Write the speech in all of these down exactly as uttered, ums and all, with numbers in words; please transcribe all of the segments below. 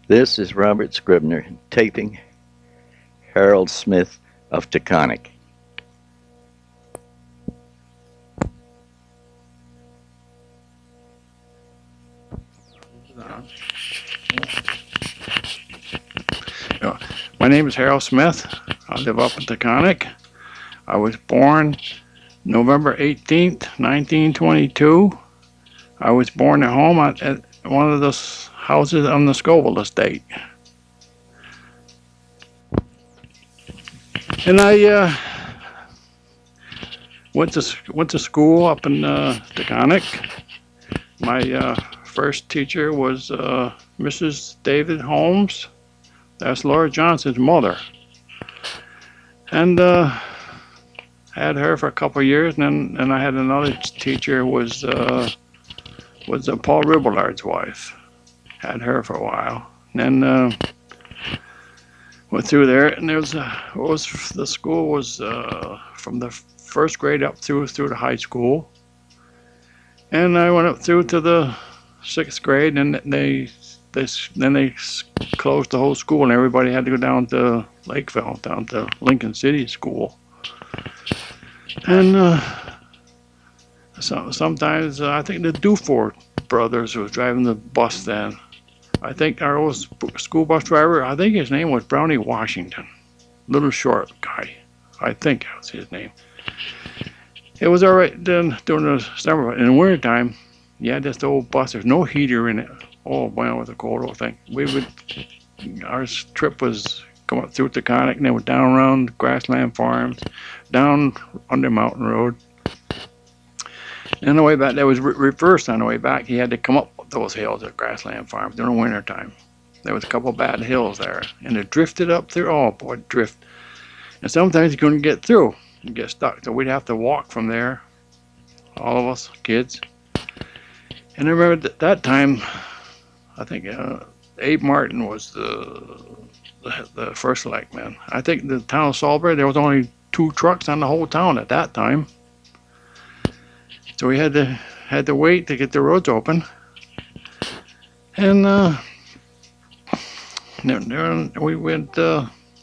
This is Robert Scribner taping Harold Smith of Taconic. My name is Harold Smith. I live up in Taconic. I was born November eighteenth, nineteen twenty-two. I was born at home at, at one of the houses on the Scoville estate. And I uh, went to went to school up in uh, Taconic. My uh, first teacher was uh, Missus David Holmes. That's Laura Johnson's mother. And uh, had her for a couple of years, and then and I had another teacher was uh, was uh, Paul Ribelard's wife. Had her for a while, and then uh, went through there. And there was a, was the school was uh, from the first grade up through through to high school, and I went up through to the sixth grade, and they they then they closed the whole school, and everybody had to go down to Lakeville, down to Lincoln City School. And uh, so, sometimes uh, I think the Dufort brothers was driving the bus then. I think our old school bus driver, I think his name was Brownie Washington. Little short guy. I think that was his name. It was all right then during the summer. In the wintertime, you had this old bus. There's no heater in it. Oh, boy, it was a cold old thing. We would, our trip was come up through Taconic, and then went down around Grassland Farms, down under Mountain Road. And on the way back, that was re reversed on the way back. He had to come up those hills at Grassland Farms during the winter time. There was a couple of bad hills there, and it drifted up through. Oh boy, drift. And sometimes you couldn't get through. You get stuck. So we'd have to walk from there, all of us kids. And I remember that, that time, I think uh, Abe Martin was the, the the first selectman. I think the town of Salisbury, there was only two trucks on the whole town at that time. So we had to had to wait to get the roads open. And uh, we went uh,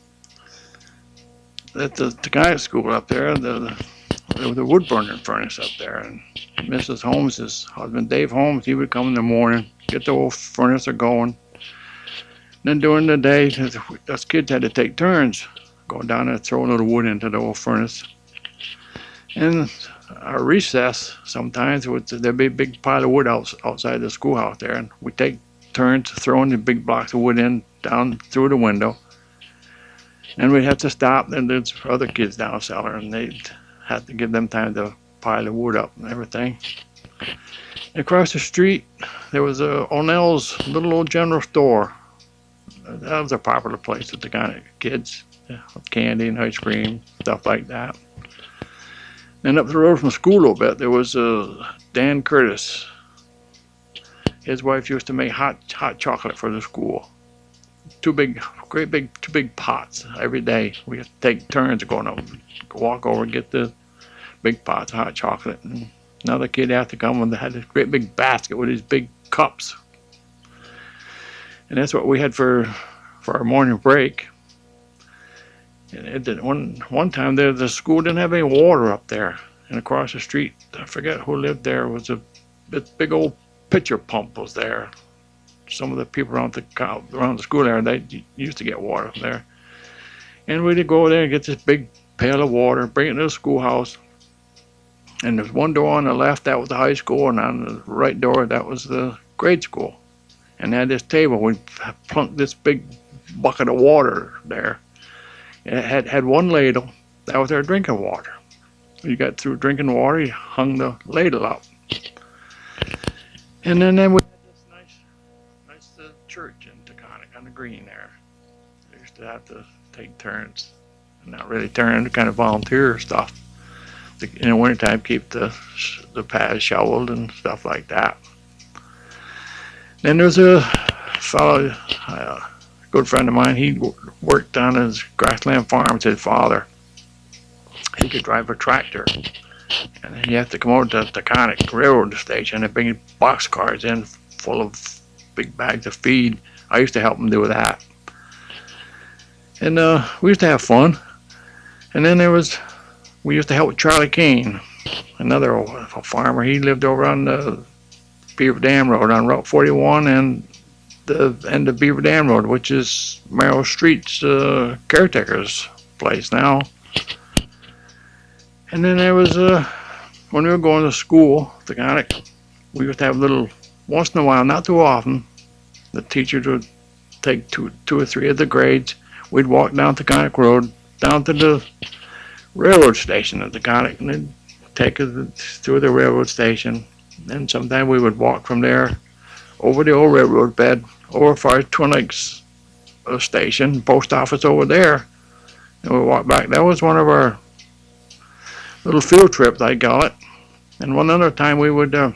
at the Taconic school up there. The, there was a wood burning furnace up there, and Missus Holmes's husband, Dave Holmes, he would come in the morning, get the old furnace going. Then during the day, us kids had to take turns going down there throwing a little wood into the old furnace. And our recess sometimes would there'd be a big pile of wood out, outside the schoolhouse there, and we'd take turns throwing the big blocks of wood in down through the window. And we'd have to stop, and there's other kids down cellar, and they'd have to give them time to pile the wood up and everything. And across the street, there was a O'Nell's little old general store. That was a popular place with the kind of kids, candy and ice cream, stuff like that. And up the road from school a little bit, there was uh, Dan Curtis. His wife used to make hot hot chocolate for the school. Two big, great big, two big pots every day. We had to take turns going up, walk over and get the big pots of hot chocolate. And another kid had to come and they had this great big basket with these big cups. And that's what we had for for our morning break. And it did, one one time there, the school didn't have any water up there, and across the street, I forget who lived there, was a big old pitcher pump was there. Some of the people around the around the school there, they used to get water from there. And we'd go over there and get this big pail of water, bring it to the schoolhouse. And there's one door on the left, that was the high school, and on the right door, that was the grade school. And they had this table, we plunked this big bucket of water there. It had had one ladle. That was our drinking water. You got through drinking water, you hung the ladle up. And then, then we had this nice, nice uh, church in Taconic on the green there. We used to have to take turns, not really turn, kind of volunteer stuff. In the wintertime, keep the the paths shoveled and stuff like that. Then there was a fellow, uh, good friend of mine, he worked on his Grassland Farms, his father. He could drive a tractor. And he had to come over to the Taconic Railroad Station and bring box cars in full of big bags of feed I used to help them do that. And uh, we used to have fun. And then there was, we used to help Charlie Kane, another old farmer. He lived over on the Beaver Dam Road on Route forty-one and the end of Beaver Dam Road, which is Merrill Street's uh, caretaker's place now. And then there was, uh, when we were going to school, the Taconic, we used to have little, once in a while, not too often, the teachers would take two, two or three of the grades. We'd walk down Taconic Road, down to the railroad station at Taconic, and they'd take us through the railroad station. And sometimes we would walk from there over the old railroad bed, over as far as Twin Lakes uh, station, post office over there. And we walked back. That was one of our little field trips, I call it. And one other time we would, uh,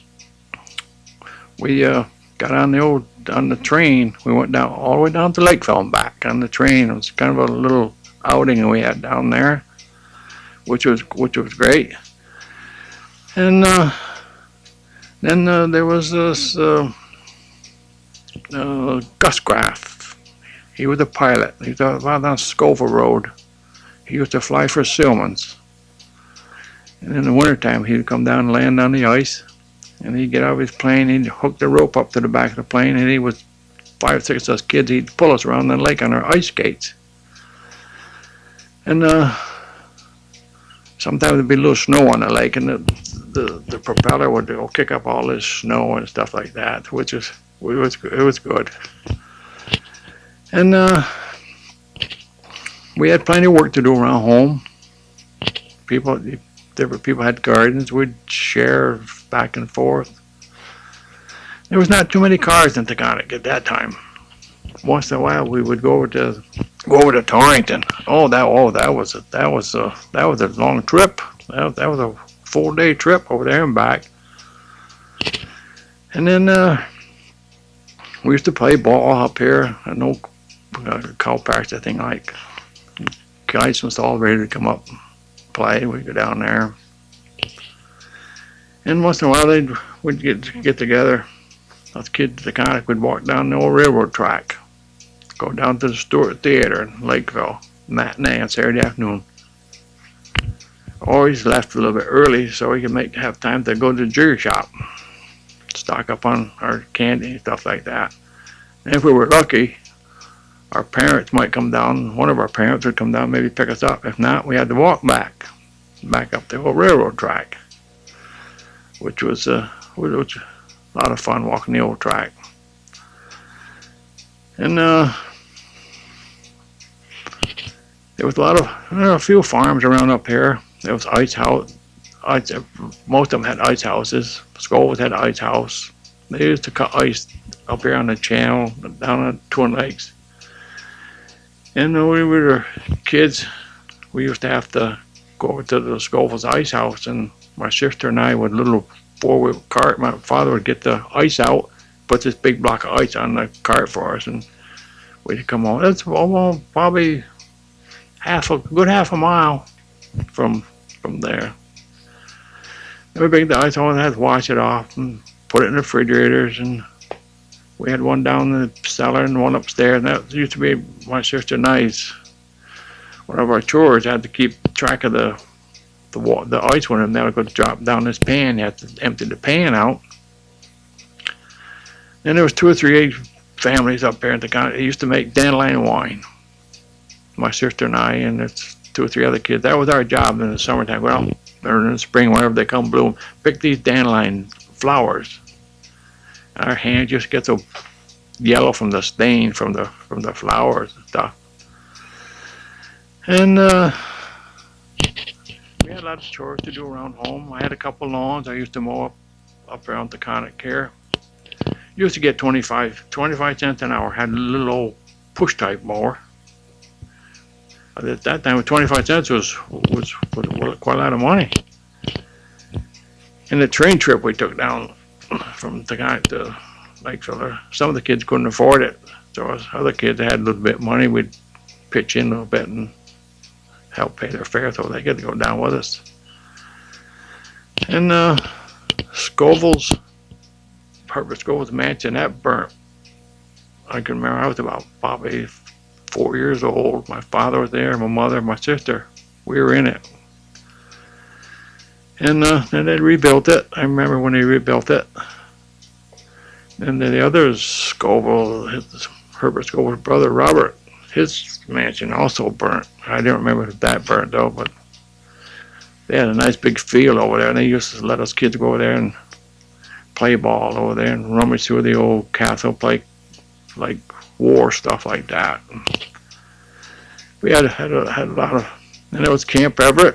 we uh, got on the old, on the train. We went down, all the way down to Lakeville and back on the train. It was kind of a little outing we had down there, which was, which was great. And uh, then uh, there was this uh, uh, Gus Graff. He was a pilot. He was out on Scoville Road. He used to fly for Silmans. And in the wintertime, he'd come down and land on the ice. And he'd get out of his plane, he'd hook the rope up to the back of the plane, and he was five or six of us kids, he'd pull us around the lake on our ice skates. And uh, sometimes there'd be a little snow on the lake, and the, the, the propeller would go kick up all this snow and stuff like that, which was, it was, it was good. And uh, we had plenty of work to do around home. People, different people had gardens, we'd share back and forth. There was not too many cars in Taconic at that time. Once in a while, we would go over to go over to Torrington. Oh, that oh that was a that was a that was a long trip. That, that was a full day trip over there and back. And then uh, we used to play ball up here. I know uh, cow packs, I think, like guys was all ready to come up and play. We'd go down there. And once in a while, they'd we'd get get together. Us kids at Taconic would walk down the old railroad track, go down to the Stewart Theater in Lakeville, matinee on Saturday afternoon. Always left a little bit early so we could make have time to go to the jewelry shop, stock up on our candy and stuff like that. And if we were lucky, our parents might come down. One of our parents would come down, maybe pick us up. If not, we had to walk back, back up the old railroad track, which was uh, which was a lot of fun walking the old track. And uh, there was a lot of, there were a few farms around up here. There was ice house, ice, most of them had ice houses. Scoville's had an ice house. They used to cut ice up here on the channel, down at Twin Lakes. And when we were kids, we used to have to go over to the Scoville's ice house, and my sister and I would little four-wheel cart. My father would get the ice out, put this big block of ice on the cart for us, and we'd come home. That's almost probably half a good half a mile from from there. And we bring the ice home and had to wash it off and put it in the refrigerators. And we had one down in the cellar and one upstairs. And that used to be my sister and I's. One of our chores had to keep track of the the water, the ice when it never could drop down this pan. You had to empty the pan out. Then there was two or three families up there in the county. They used to make dandelion wine. My sister and I, and it's two or three other kids. That was our job in the summertime. Well, or in the spring, whenever they come bloom, pick these dandelion flowers. And our hands just get so yellow from the stain from the from the flowers and stuff. And uh, we had a lot of chores to do around home. I had a couple lawns. I used to mow up, up around Taconic here. Used to get twenty-five, twenty-five cents an hour. Had a little old push type mower. At that time, twenty-five cents was, was was quite a lot of money. And the train trip we took down from Taconic to Lakeville, some of the kids couldn't afford it. So us other kids that had a little bit of money, we'd pitch in a little bit and help pay their fare so they could go down with us. And uh, Scoville's, Herbert Scoville's mansion, that burnt I can remember I was about probably four years old. My father was there, my mother, my sister. We were in it. And uh, then they rebuilt it. I remember when they rebuilt it. And then the other Scoville, his, Herbert Scoville's brother, Robert, his mansion also burnt. I don't remember if that burnt though, but they had a nice big field over there, and they used to let us kids go over there and play ball over there and rummage through the old castle, play like war stuff like that. We had had a, had a lot of, and there was Camp Everett,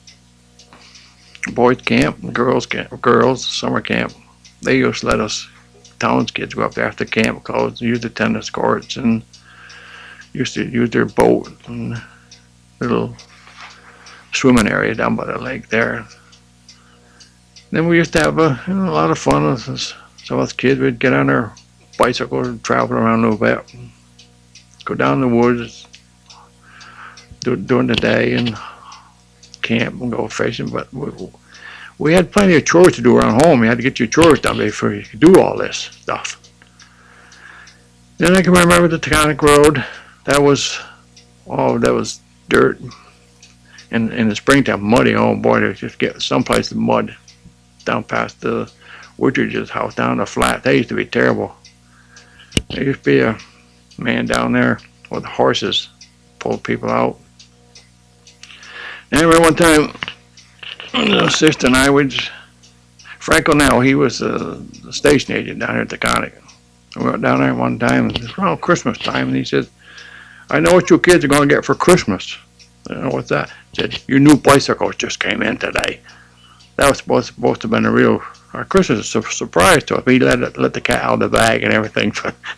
boys camp, girls camp, girls summer camp. They used to let us towns kids go up there after camp closed, use the tennis courts, and used to use their boat and little swimming area down by the lake there. Then we used to have a, you know, a lot of fun. Some of us kids would get on our bicycles and travel around a little bit, go down the woods do, during the day and camp and go fishing. But we, we had plenty of chores to do around home. You had to get your chores done before you could do all this stuff. Then I can remember the Taconic Road. That was, oh, that was dirt. And in the springtime, muddy. Oh boy, to just get someplace in mud down past the Woodridge's house, down the flat. That used to be terrible. There used to be a man down there with horses, pulled people out. And I remember one time, my sister and I would, Frank O'Neill, he was a, a station agent down here at Taconic. We went down there one time, it was around Christmas time, and he said, I know what you kids are going to get for Christmas. I don't know what's that. He said, your new bicycles just came in today. That was supposed, supposed to have been a real, our Christmas su surprise to us. He let, it, let the cat out of the bag and everything.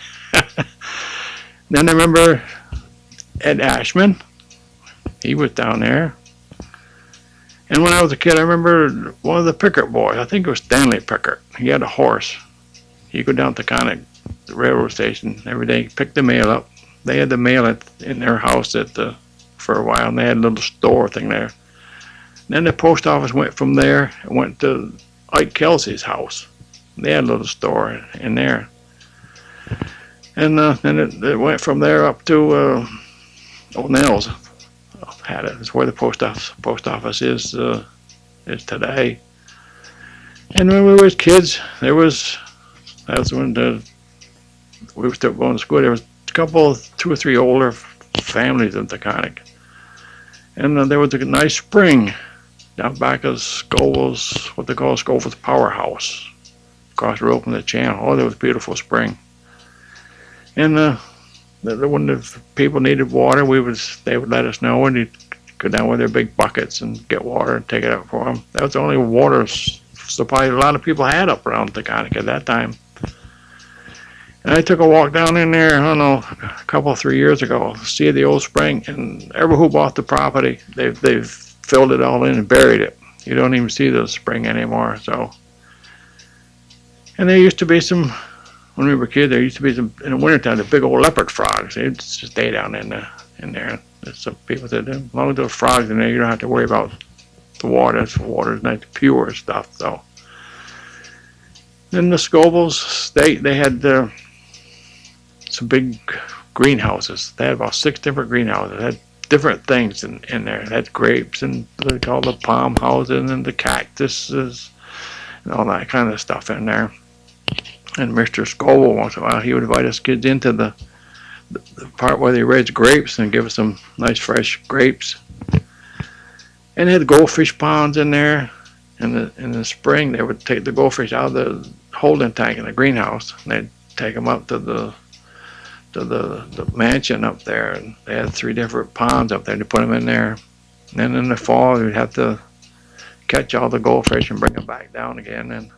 Then I remember Ed Ashman. He was down there. And when I was a kid, I remember one of the Pickert boys. I think it was Stanley Pickert. He had a horse. He'd go down to Taconic, the railroad station, every day, pick the mail up. They had the mail at, in their house at the, for a while, and they had a little store thing there. And then the post office went from there and went to Ike Kelsey's house. They had a little store in there. And uh, then it, it went from there up to uh, O'Neill's. Had it. It's where the post office post office is uh, is today. And when we were kids, there was that was when the, we were still going to school. There was a couple, two or three older families in Taconic, and uh, there was a nice spring down back of Scoville's, what they call Scoville's Powerhouse, across the road from the channel. Oh, there was a beautiful spring. And uh, when the people needed water, we would they would let us know, and you'd go down with their big buckets and get water and take it out for them. That was the only water supply a lot of people had up around Taconic at that time. And I took a walk down in there, I don't know, a couple, three years ago, to see the old spring, and everyone who bought the property, they've, they've filled it all in and buried it. You don't even see the spring anymore, so. And there used to be some, when we were kids, there used to be some, in the wintertime, the big old leopard frogs. They'd just stay down in, the, in there. And some people said, as long as those frogs in there, you don't have to worry about the water. The water's nice, pure stuff, so. Then the Scovilles, they, they had uh, some big greenhouses. They had about six different greenhouses. They had different things in, in there. They had grapes and they called the palm houses and the cactuses and all that kind of stuff in there. And Mister Scoville, once in a while, he would invite us kids into the, the, the part where they raised grapes and give us some nice fresh grapes. And they had goldfish ponds in there. In the, in the spring, they would take the goldfish out of the holding tank in the greenhouse, and they'd take them up to the to the, the mansion up there, and they had three different ponds up there. They put them in there. And then in the fall, you'd have to catch all the goldfish and bring them back down again. And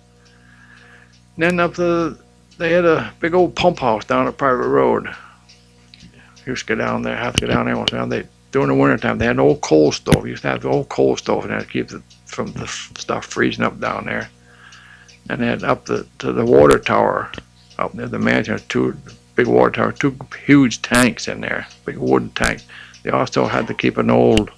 then up the, they had a big old pump house down at Private Road. You used to go down there, have to go down there once in a while. They, during the wintertime, they had an old coal stove. You used to have the old coal stove in there to keep the, from the stuff freezing up down there. And they had up the, to the water tower, up near the mansion, two big water tower, two huge tanks in there, big wooden tank. They also had to keep an old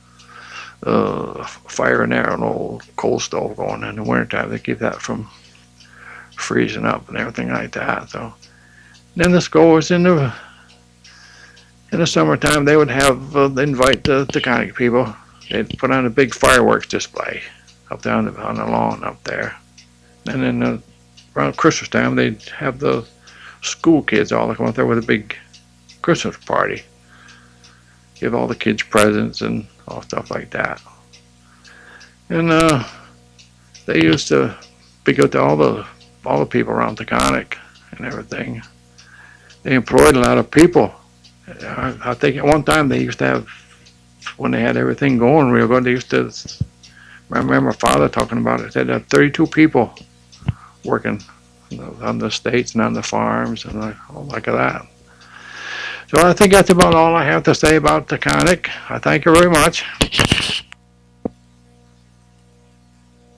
uh, fire in there, an old coal stove going in the wintertime. They keep that from freezing up and everything like that. So Then the school was in the in the summertime. They would have uh, they invite the Taconic people. They'd put on a big fireworks display up there on the, on the lawn up there. And then uh, around Christmas time, they'd have the school kids all come up there with a big Christmas party. Give all the kids presents and all stuff like that. And uh, they used to be good to all the all the people around Taconic and everything. They employed a lot of people. I, I think at one time they used to have, when they had everything going real good, they used to, I remember my father talking about it, they had thirty-two people working on the estates and on the farms and like, all like that. So I think that's about all I have to say about Taconic. I thank you very much.